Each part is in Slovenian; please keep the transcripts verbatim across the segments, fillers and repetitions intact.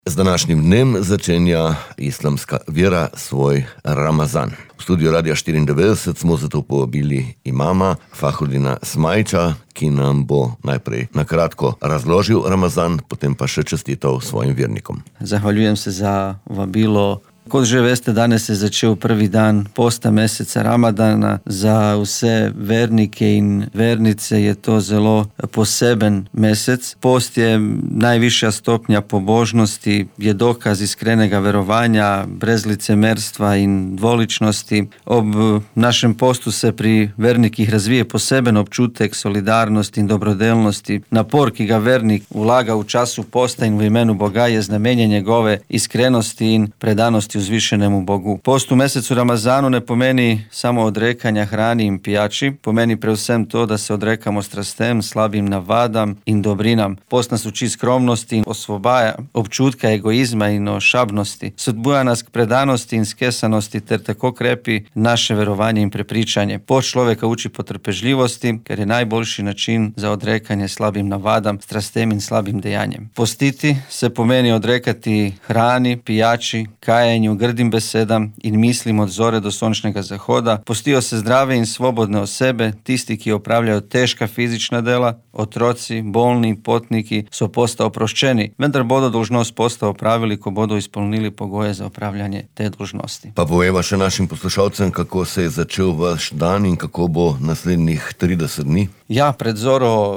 Z današnjim dnem začenja islamska vera svoj Ramazan. V studiu Radia štiriindevetdeset smo zato povabili imama Fahrudina Smajča, ki nam bo najprej na kratko razložil Ramazan, potem pa še čestital svojim vernikom. Zahvaljujem se za vabilo. Kot že veste, danes je začel prvi dan posta meseca Ramadana. Za vse vernike in vernice je to zelo poseben mesec. Post je najvišja stopnja pobožnosti, je dokaz iskrenega verovanja, brez licemerstva in dvoličnosti. Ob našem postu se pri vernikih razvije poseben občutek solidarnosti in dobrodelnosti. Napor, ki ga vernik vlaga v času posta in v imenu Boga, je znamenje njegove iskrenosti in predanosti uzvišenemu Bogu. Post v mesecu Ramazanu ne pomeni samo odrekanja hrani in pijači, pomeni predvsem to, da se odrekamo strastem, slabim navadam in dobrinam. Post nas uči skromnosti in osvobaja občutka egoizma in ošabnosti. Spodbuja nas k predanosti in skesanosti ter tako krepi naše verovanje in prepričanje. Post človeka uči potrpežljivosti, ker je najboljši način za odrekanje slabim navadam, strastem in slabim dejanjem. Postiti se pomeni odrekati hrani, pijači, kajenju, grdim besedam in mislim od zore do sončnega zahoda. Postijo se zdrave in svobodne osebe, tisti, ki opravljajo težka fizična dela, otroci, bolni, potniki so posta oproščeni, vendar bodo dolžnost posta opravili, ko bodo izpolnili pogoje za opravljanje te dolžnosti. Pa poveva še našim poslušalcem, kako se je začel vaš dan in kako bo naslednjih trideset dni. Ja, pred zoro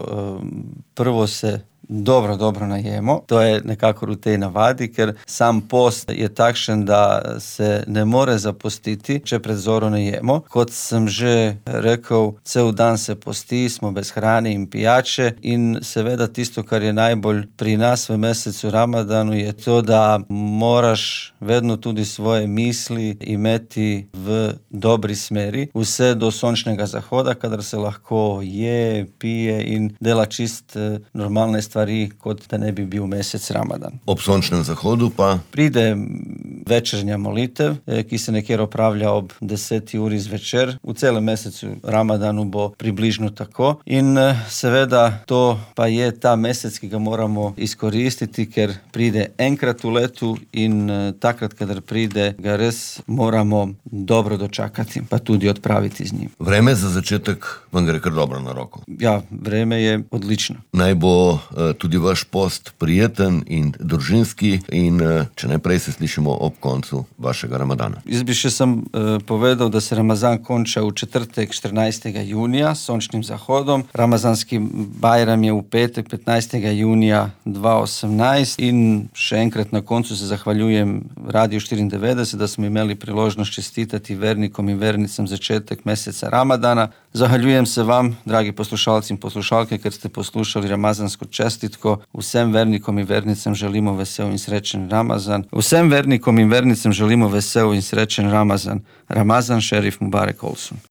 prvo se dobro, dobro najemo. To je nekako v tej navadi, ker sam post je takšen, da se ne more zapostiti, če pred zoro ne jemo. Kot sem že rekel, cel dan se posti, smo bez hrane in pijače in seveda tisto, kar je najbolj pri nas v mesecu Ramadanu, je to, da moraš vedno tudi svoje misli imeti v dobri smeri, vse do sončnega zahoda, kadar se lahko je, pije in dela čist normalne stvari, kot da ne bi bil mesec Ramadan. Ob sončnem zahodu pa pride večernja molitev, ki se nekjer opravlja ob deseti uri zvečer. V celem mesecu Ramadanu bo približno tako. In seveda to pa je ta mesec, ki ga moramo izkoristiti, ker pride enkrat v letu in takrat, kadar pride, ga res moramo dobro dočakati, pa tudi odpraviti z njim. Vreme za začetek vam gre kar dobro na roko. Ja, vreme je odlično. Naj bo tudi vaš post prijeten in družinski in če najprej se slišimo ob koncu vašega Ramadana. Jaz bi še sem uh, povedal, da se Ramazan konča v četrtek štirinajstega junija s sončnim zahodom. Ramazanski bajram je v petek petnajstega junija dva tisoč osemnajst in še enkrat na koncu se zahvaljujem Radiu štiriindevetdeset, da smo imeli priložnost čestitati vernikom in vernicam začetek meseca Ramadana. Zahvaljujem se vam, dragi poslušalci in poslušalke, ker ste poslušali ramazansko čestitko. Vsem vernikom in vernicam želimo vesel in srečen Ramazan. Vsem vernikom in vernicam želimo vesel in srečen Ramazan. Ramazan šerif Mubarek olsun.